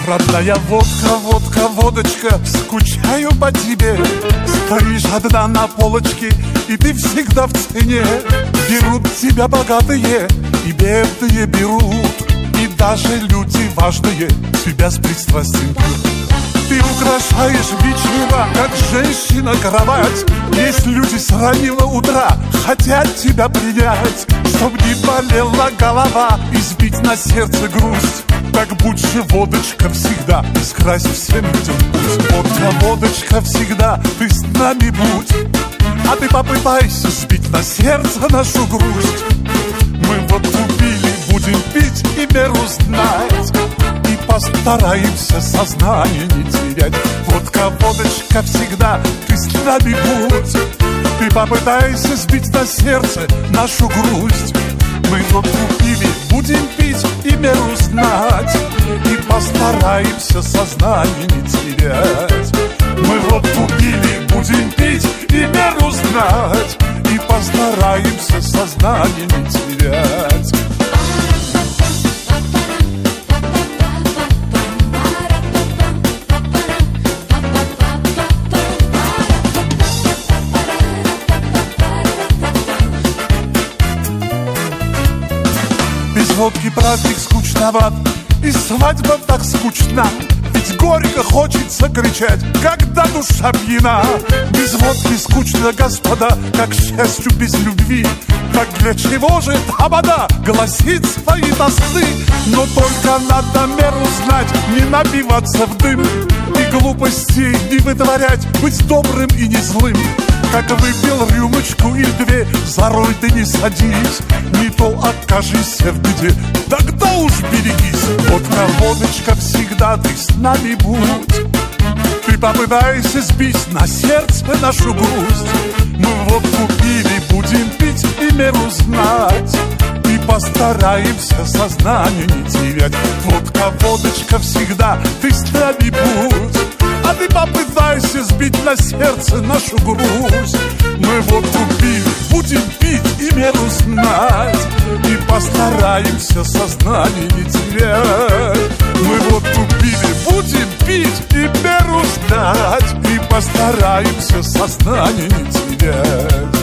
Родная водка, водка, водочка, скучаю по тебе. Стоишь одна на полочке, и ты всегда в цене. Берут тебя богатые, и бедные берут, и даже люди важные тебя с пристрастием пьют. Ты украшаешь вечера, как женщина кровать. Есть люди с раннего утра хотят тебя принять, чтоб не болела голова и сбить на сердце грусть. Так будь же, водочка, всегда скрась всем людям путь. Водка, водочка, всегда ты с нами будь, а ты попытайся сбить на сердце нашу грусть. Мы водку пили, будем пить и меру знать, и постараемся сознание не терять. Водка, водочка, всегда ты с нами будь, ты попытайся сбить на сердце нашу грусть. Мы водку пили, будем пить и меру знать, и постараемся сознание не терять. Мы водку пили, будем пить и меру знать, и постараемся сознание не терять. Водки праздник скучноват, и свадьба так скучна. Ведь горько хочется кричать, когда душа пьяна. Без водки скучно, господа, как счастью без любви. Так для чего же тамада гласит свои тосты? Но только надо меру знать, не напиваться в дым, и глупостей не вытворять, быть добрым и не злым. Как выпил рюмочку или две, за руль ты не садись, не то окажешься в беде, тогда уж берегись. Водка, водочка, всегда ты с нами будь, ты попытайся сбить на сердце нашу грусть. Мы водку пили, будем пить и меру знать, и постараемся сознание не терять. Водка, водочка, всегда ты с нами будь, а ты попытайся сбить на сердце нашу грусть. Мы водку пили, будем пить и меру знать, и постараемся сознание не терять. Мы водку пили, будем пить и меру знать, и постараемся сознание не терять.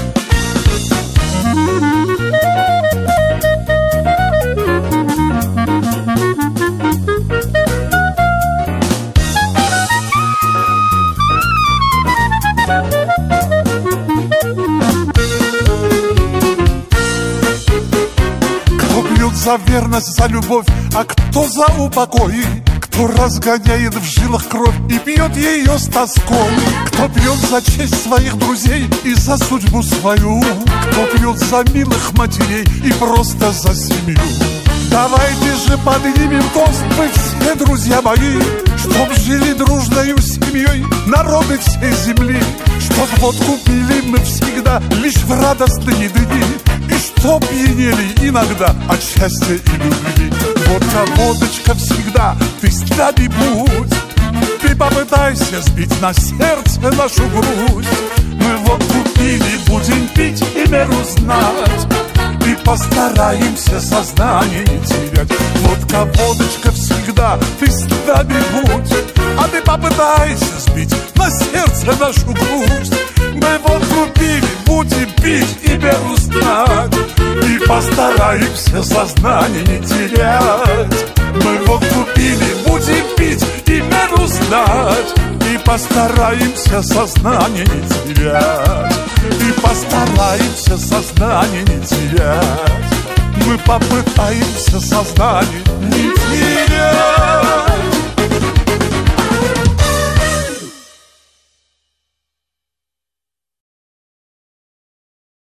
За верность, за любовь, а кто за упокой? Кто разгоняет в жилах кровь и пьет ее с тоской? Кто пьет за честь своих друзей и за судьбу свою? Кто пьет за милых матерей и просто за семью? Давайте же поднимем тост, мы все, друзья мои, чтоб жили дружною семьей народы всей земли, чтоб водку пили мы всегда лишь в радостные дни, и чтоб пьянели иногда от счастья и любви. Водка, водочка, всегда ты с нами будь, ты попытайся сбить на сердце нашу грусть. Мы водку пили, будем пить и меру знать, и постараемся сознание не терять. Водка, водочка, всегда ты с нами будь, а ты попытайся сбить на сердце нашу грусть. Мы водку пили, будем пить и меру знать, и постараемся сознание не терять. Мы водку пили, будем пить и меру знать, и постараемся сознание не терять. И постараемся сознание не терять. Мы попытаемся сознание не терять.